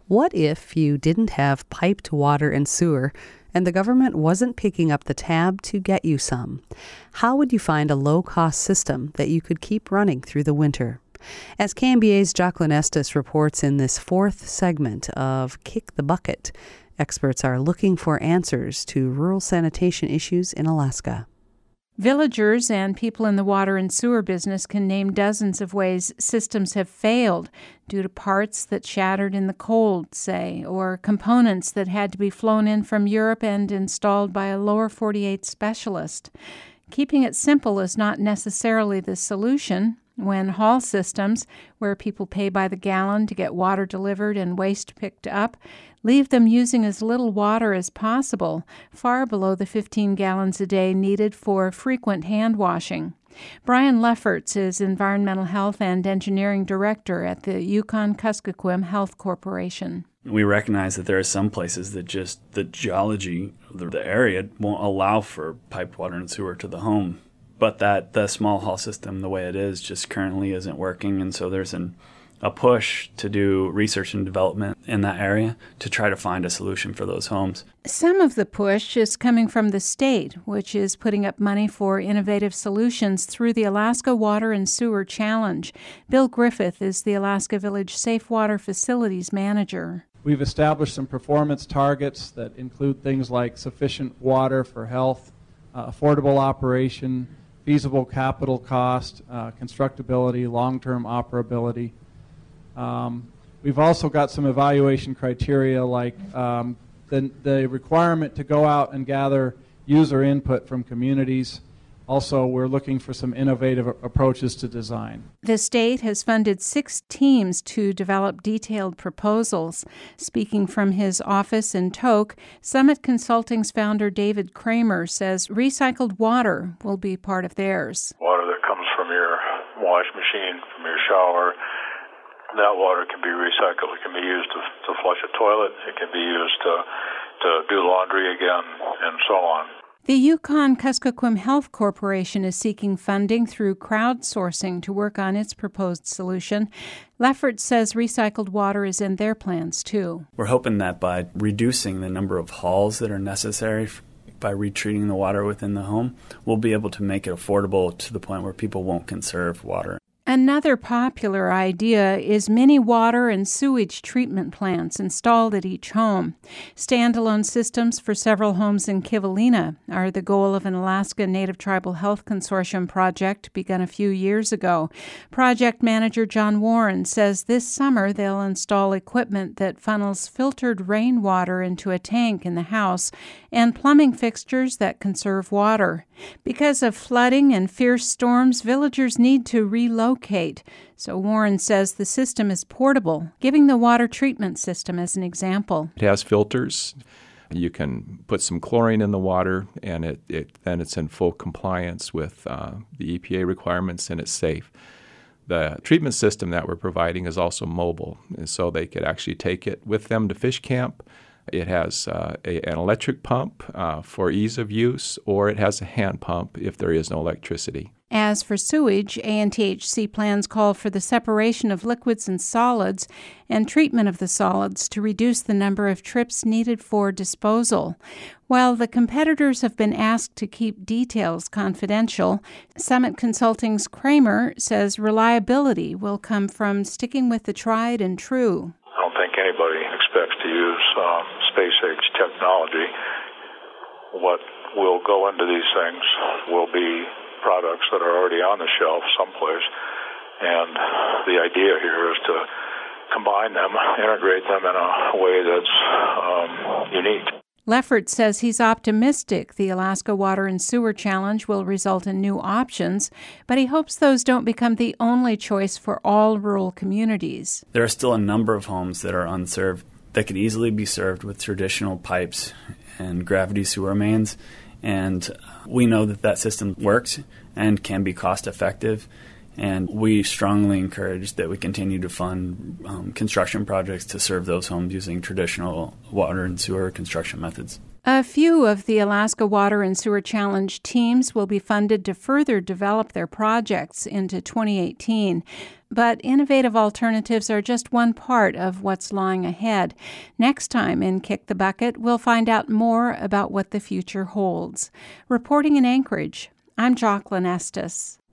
What if you didn't have piped water and sewer, and the government wasn't picking up the tab to get you some? How would you find a low-cost system that you could keep running through the winter? As KMBA's Jacqueline Estes reports in this fourth segment of Kick the Bucket, experts are looking for answers to rural sanitation issues in Alaska. Villagers and people in the water and sewer business can name dozens of ways systems have failed due to parts that shattered in the cold, say, or components that had to be flown in from Europe and installed by a lower 48 specialist. Keeping it simple is not necessarily the solution. When haul systems, where people pay by the gallon to get water delivered and waste picked up, leave them using as little water as possible, far below the 15 gallons a day needed for frequent hand washing. Brian Lefferts is Environmental Health and Engineering Director at the Yukon-Kuskokwim Health Corporation. We recognize that there are some places that just the geology of the area won't allow for piped water and sewer to the home. But that the small haul system, the way it is, just currently isn't working. And so there's a push to do research and development in that area to try to find a solution for those homes. Some of the push is coming from the state, which is putting up money for innovative solutions through the Alaska Water and Sewer Challenge. Bill Griffith is the Alaska Village Safe Water Facilities Manager. We've established some performance targets that include things like sufficient water for health, affordable operation, feasible capital cost, constructability, long-term operability. We've also got some evaluation criteria like the requirement to go out and gather user input from communities. Also, we're looking for some innovative approaches to design. The state has funded 6 teams to develop detailed proposals. Speaking from his office in Tok, Summit Consulting's founder David Kramer says recycled water will be part of theirs. Water that comes from your wash machine, from your shower, that water can be recycled. It can be used to flush a toilet. It can be used to do laundry again, and so on. The Yukon-Kuskokwim Health Corporation is seeking funding through crowdsourcing to work on its proposed solution. Lefferts says recycled water is in their plans, too. We're hoping that by reducing the number of hauls that are necessary by retreating the water within the home, we'll be able to make it affordable to the point where people won't conserve water. Another popular idea is mini water and sewage treatment plants installed at each home. Standalone systems for several homes in Kivalina are the goal of an Alaska Native Tribal Health Consortium project begun a few years ago. Project manager John Warren says this summer they'll install equipment that funnels filtered rainwater into a tank in the house and plumbing fixtures that conserve water. Because of flooding and fierce storms, villagers need to relocate. So Warren says the system is portable, giving the water treatment system as an example. It has filters. You can put some chlorine in the water, and then it's in full compliance with the EPA requirements, and it's safe. The treatment system that we're providing is also mobile, and so they could actually take it with them to fish camp. It has an electric pump for ease of use, or it has a hand pump if there is no electricity. As for sewage, ANTHC plans call for the separation of liquids and solids and treatment of the solids to reduce the number of trips needed for disposal. While the competitors have been asked to keep details confidential, Summit Consulting's Kramer says reliability will come from sticking with the tried and true. I don't think anybody expects to use space-age technology. What will go into these things will be products that are already on the shelf someplace, and the idea here is to combine them, integrate them in a way that's unique. Lefferts says he's optimistic the Alaska Water and Sewer Challenge will result in new options, but he hopes those don't become the only choice for all rural communities. There are still a number of homes that are unserved that could easily be served with traditional pipes and gravity sewer mains, and we know that system works and can be cost-effective, and we strongly encourage that we continue to fund construction projects to serve those homes using traditional water and sewer construction methods. A few of the Alaska Water and Sewer Challenge teams will be funded to further develop their projects into 2018. But innovative alternatives are just one part of what's lying ahead. Next time in Kick the Bucket, we'll find out more about what the future holds. Reporting in Anchorage, I'm Jocelyn Estes.